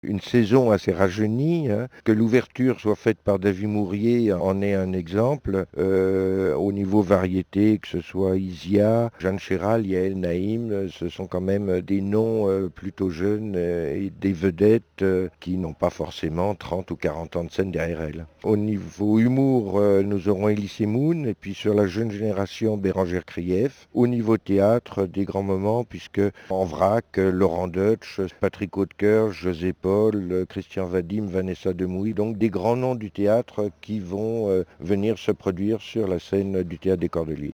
une saison assez rajeunie, hein. Que l'ouverture soit faite par David Mourier en est un exemple. Au niveau variété, que ce soit Isia, Jeanne Chéral, Yael Naïm, ce sont quand même des noms plutôt jeunes et des vedettes qui n'ont pas forcément 30 ou 40 ans de scène derrière elles. Au niveau humour, nous aurons Elie Moon et puis sur la jeune génération, Bérangère Krief. Au niveau théâtre, des grands moments puisque en vrac, Laurent Deutsch, Patrick Hautecoeur, José Paul, Christian Vadim, Vanessa Demouy, donc des grands noms du théâtre qui vont venir se produire sur la scène du théâtre des Cordeliers.